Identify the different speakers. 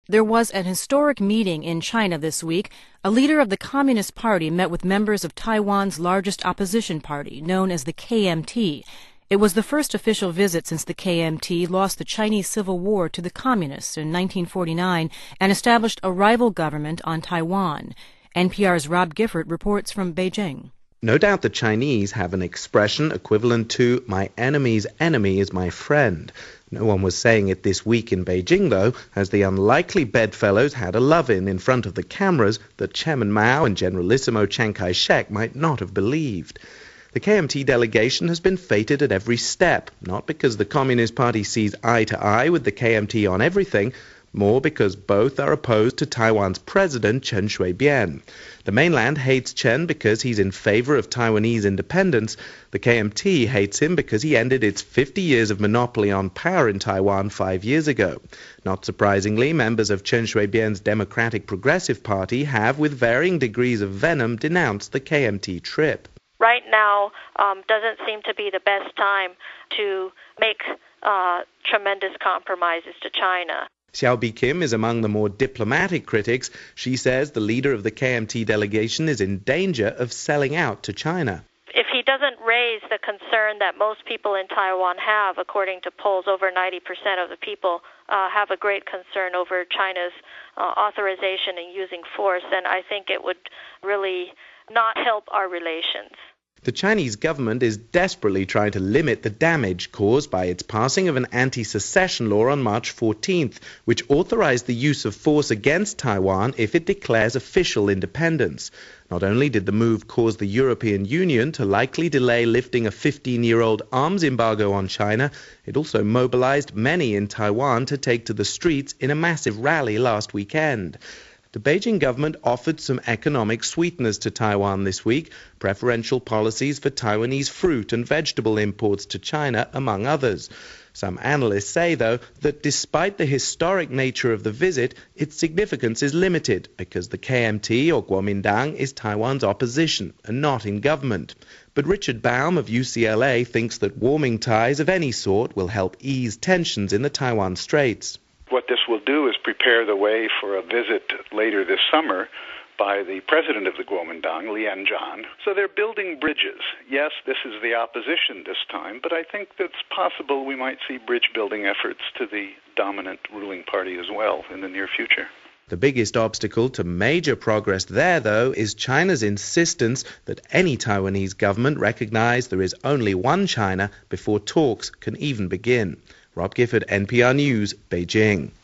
Speaker 1: There was an historic meeting in China this week. A leader of the Communist Party met with members of Taiwan's largest opposition party, known as the KMT. It was the first official visit since the KMT lost the Chinese Civil War to the Communists in 1949 and established a rival government on Taiwan. NPR's Rob Gifford reports from Beijing.
Speaker 2: No doubt the Chinese have an expression equivalent to "my enemy's enemy is my friend." No one was saying it this week in Beijing, though, as the unlikely bedfellows had a love-in in front of the cameras that Chairman Mao and Generalissimo Chiang Kai-shek might not have believed. The KMT delegation has been feted at every step, not because the Communist Party sees eye to eye with the KMT on everything, more because both are opposed to Taiwan's president, Chen Shui-bian. The mainland hates Chen because he's in favor of Taiwanese independence. The KMT hates him because he ended its 50 years of monopoly on power in Taiwan 5 years ago. Not surprisingly, members of Chen Shui-bian's Democratic Progressive Party have, with varying degrees of venom, denounced the KMT trip.
Speaker 3: Right now doesn't seem to be the best time to make tremendous compromises to China.
Speaker 2: Xiao Bi-kim is among the more diplomatic critics. She says the leader of the KMT delegation is in danger of selling out to China.
Speaker 3: If he doesn't raise the concern that most people in Taiwan have, according to polls, over 90% of the people have a great concern over China's authorization in using force, then I think it would really not help our relations.
Speaker 2: The Chinese government is desperately trying to limit the damage caused by its passing of an anti-secession law on March 14th, which authorized the use of force against Taiwan if it declares official independence. Not only did the move cause the European Union to likely delay lifting a 15-year-old arms embargo on China, it also mobilized many in Taiwan to take to the streets in a massive rally last weekend. The Beijing government offered some economic sweeteners to Taiwan this week, preferential policies for Taiwanese fruit and vegetable imports to China, among others. Some analysts say, though, that despite the historic nature of the visit, its significance is limited because the KMT, or Kuomintang, is Taiwan's opposition and not in government. But Richard Baum of UCLA thinks that warming ties of any sort will help ease tensions in the Taiwan Straits.
Speaker 4: What this will do is prepare the way for a visit later this summer by the president of the Kuomintang, Li Yanzhan. So they're building bridges. Yes, this is the opposition this time, but I think it's possible we might see bridge-building efforts to the dominant ruling party as well in the near future.
Speaker 2: The biggest obstacle to major progress there, though, is China's insistence that any Taiwanese government recognize there is only one China before talks can even begin. Rob Gifford, NPR News, Beijing.